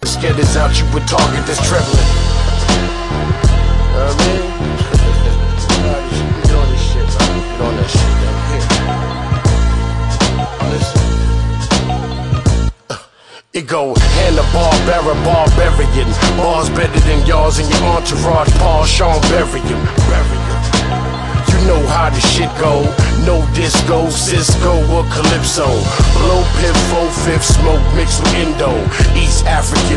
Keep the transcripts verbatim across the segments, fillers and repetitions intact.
Let's get this out, you would target this trembling. You know what I mean? Get on this shit, man. Get on that shit, man. Here. Listen. It go Hanna-Barbera, barbarian. Bars better than yours and your entourage. Paul Sean bury him. You know how the shit go. No disco, Cisco or Calypso. Blow pip, four fifth smoke mixed with Indo. East African.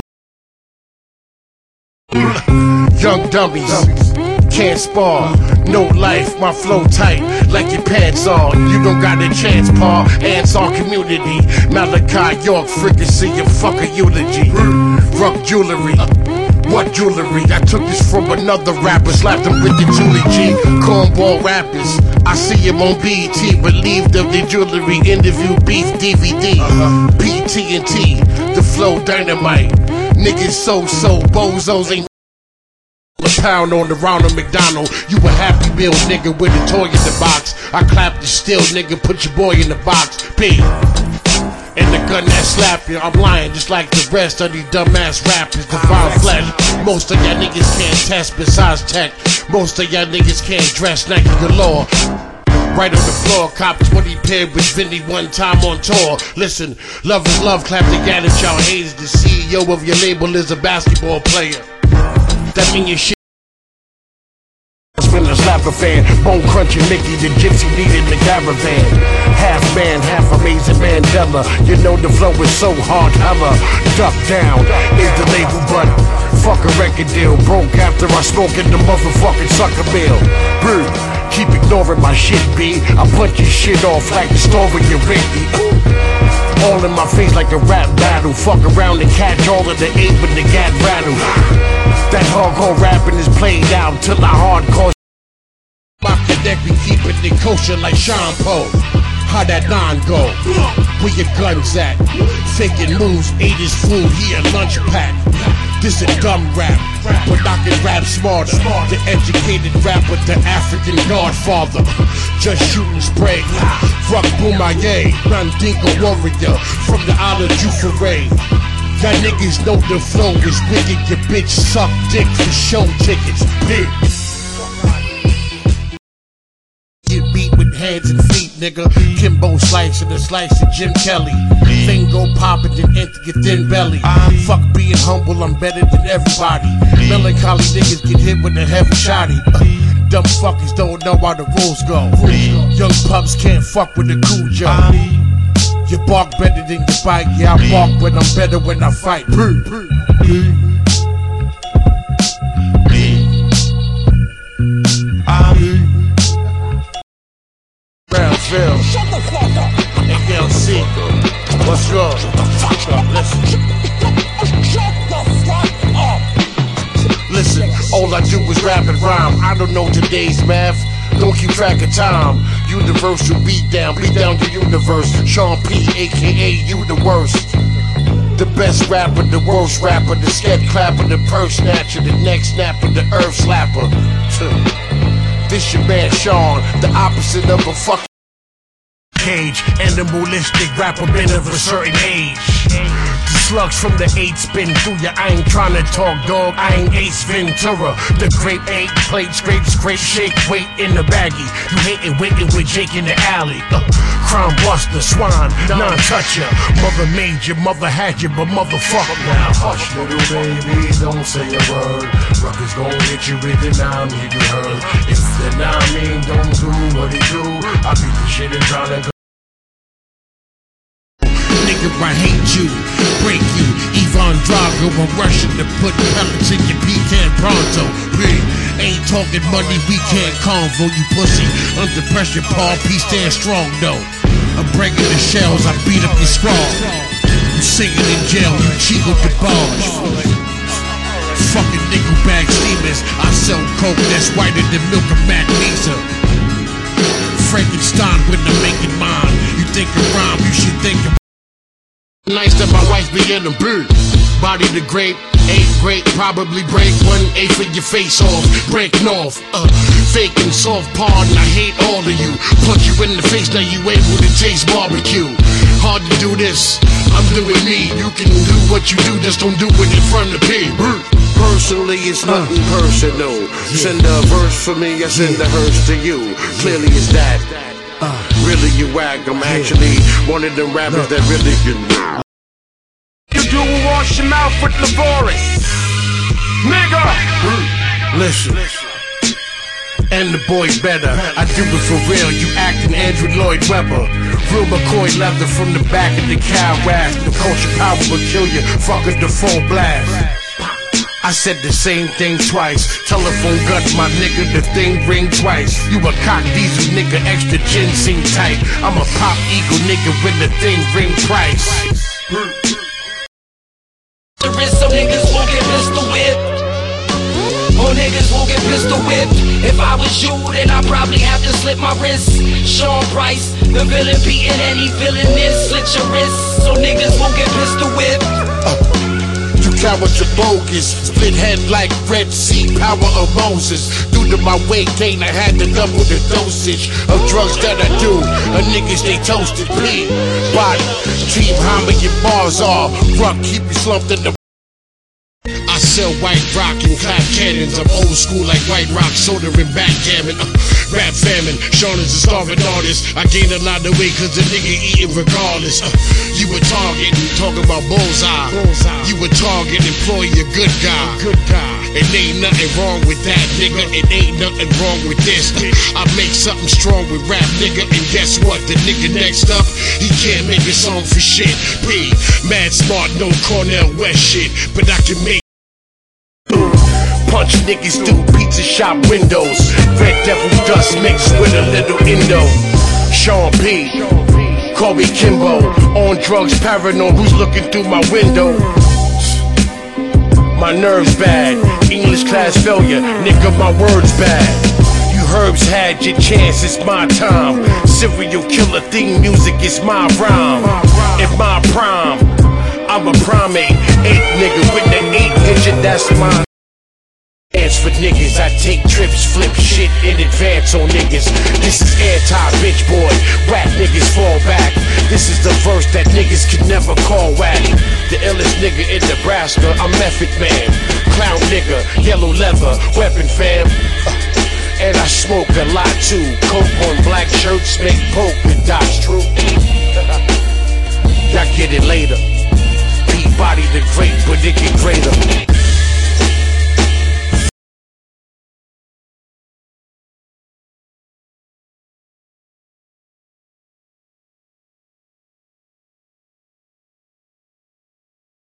Young dummies, can't spar. No life, my flow tight like your pants are. You don't got a chance, Paul. Ants our community. Malachi York, fricassee, and fuck a eulogy. Rock jewelry. What jewelry? I took this from another rapper, slapped him with the Julie G. Cornball rappers, I see him on B E T, relieved of the jewelry. Interview beef D V D, uh-huh. P T N T, the flow dynamite. Niggas so-so, bozos ain't a pound on the Ronald McDonald. You a Happy Meal nigga with a toy in the box. I clap the still nigga, put your boy in the box. P. And the gun that slap you, I'm lying just like the rest of these dumbass rappers. Divine flesh. Most of y'all niggas can't test besides tech. Most of y'all niggas can't dress Nike galore. Right on the floor, cop twenty pair with Vinny one time on tour. Listen, love is love, clap together, y'all haters. The C E O of your label is a basketball player. That mean your shit. Been a slapper fan, bone crunching Mickey, the gypsy needed the caravan. Half man, half amazing Mandela. You know the flow is so hard, hella. Duck down is the label, but fuck a record deal. Broke after I smoke in the motherfucking sucker bill. Brr, keep ignoring my shit, B. I punch your shit off like the story you Ricky. All in my face like a rap battle. Fuck around and catch all of the ape with the gat rattle. That hardcore rapping is played out till I hardcore. My connect be keeping it kosher like Sean Poe. How that nine go? Where your guns at? Faking moves, ate his food, he a lunch pack. This a dumb rap, but I can rap smarter. The educated rap with the African godfather. Just shooting spray. Rock Boomaye, Mandingo warrior from the Isle of Jufaray. Y'all niggas know the flow is wicked. Your bitch suck dick for show tickets. Big. Get beat with hands and feet, nigga. Kimbo slice and a slice of Jim Kelly. Thing go poppin' and enter your thin belly. Fuck being humble, I'm better than everybody. Melancholy niggas get hit with a heavy shotty. Uh, dumb fuckers don't know how the rules go. Young pups can't fuck with the cool Joe. You bark better than you bite. Yeah, I bark when I'm better when I fight. Brownsville. Shut the fuck up. A L C. What's wrong? Shut the fuck up. Listen. Shut the fuck up. Listen, all I do is rap and rhyme. I don't know today's math. Don't keep track of time. Universal beat down, beat down the universe. Sean P, aka you the worst. The best rapper, the worst rapper, the sketch clapper, the purse snatcher, the neck snapper, the earth slapper. This your man Sean, the opposite of a fucking cage. Animalistic rapper, been of a certain age. The slugs from the eight spin through ya. I ain't tryna talk, dog. I ain't Ace Ventura. The grape eight plate, scrape, scrape, shake, wait in the baggie. You hatin', waiting with Jake in the alley. Uh, crime buster, swine, non-toucher. Mother made you, mother had you, but motherfucker now. Hush, little baby, don't say a word. Ruckus gon' hit you with the nine, you heard. If the nine mean don't do what he do, I beat the shit and tryna go. Nigga, I hate you, break you. Ivan Drago, I'm rushing to put pellets in your pecan pronto. Big, ain't talking money, we can't convo, you pussy. Under pressure, Paul P stand strong though. I'm breaking the shells, I beat up your scrawl. You singing in jail, you cheat with the bars. Fucking nickel bag steamers, I sell coke that's whiter than milk of magnesia. Frankenstein when I'm making mine. You think of rhyme, you should think of. Nice that my wife be in the bird. Body the grape, eight great, probably break one eighth of your face off, breaking off. Uh, faking soft pardon, I hate all of you. Punch you in the face, now you able to taste barbecue. Hard to do this, I'm doing me. You can do what you do, just don't do it in front of me. Personally, it's nothing uh, personal. Yeah. Send a verse for me, I send a hearse to you. Clearly it's that. Uh, really you whack, I'm actually one of them rappers that really can. You do wash your mouth with Lavoris, nigga. Listen. And the boy better. I do it for real. You acting Andrew Lloyd Webber. Real McCoy leather from the back of the cow ass. The culture power will kill you. Fuck a the full blast. I said the same thing twice. Telephone gut, my nigga, the thing ring twice. You a cock diesel nigga, extra chin seem tight. I'm a pop eagle nigga with the thing ring price. The wrist so niggas won't get pistol whipped. Oh, niggas won't get pistol whipped. If I was you, then I'd probably have to slip my wrist. Sean Price, the villain beating any villainess. Slit your wrist, so niggas won't get pistol whipped. Uh, you cowards are bogus. Split head like Red Sea, power of Moses. Due to my weight gain, I had to double the dosage of drugs that I do. A niggas they toasted, P. Body, team Hammer, your bars are. Ruck, keep you slumped in the. I sell white rock and clap cannons. I'm old school like white rock, soda and backgammon. Uh, rap famine, Sean is a starving artist. I gained a lot of weight cause the nigga eating regardless. Uh, you a target, talking about bullseye. bullseye. You a target, employee a good guy. Good guy. It ain't nothing wrong with that, nigga. It ain't nothing wrong with this. Uh, I make something strong with rap, nigga. And guess what? The nigga next up, he can't make a song for shit. P, mad smart, no Cornell West shit. But I can make punch niggas through pizza shop windows. Red devil dust mixed with a little Indo. Sean P, call me Kimbo. On drugs, paranoid, who's looking through my window? My nerves bad, English class failure, nigga my words bad. You herbs had your chance, it's my time. Serial killer theme music is my rhyme. In my prime, I'm a primate. Eight nigga with the eight digit, that's mine. Dance for niggas, I take trips, flip shit in advance on niggas. This is anti-bitch boy, whack niggas fall back. This is the verse that niggas can never call whack. The illest nigga in Nebraska, I'm Method Man. Clown nigga, yellow leather, weapon fam. uh, And I smoke a lot too. Coke on black shirts, make polka dots true. Y'all get it later. P-Body the great, but it get greater.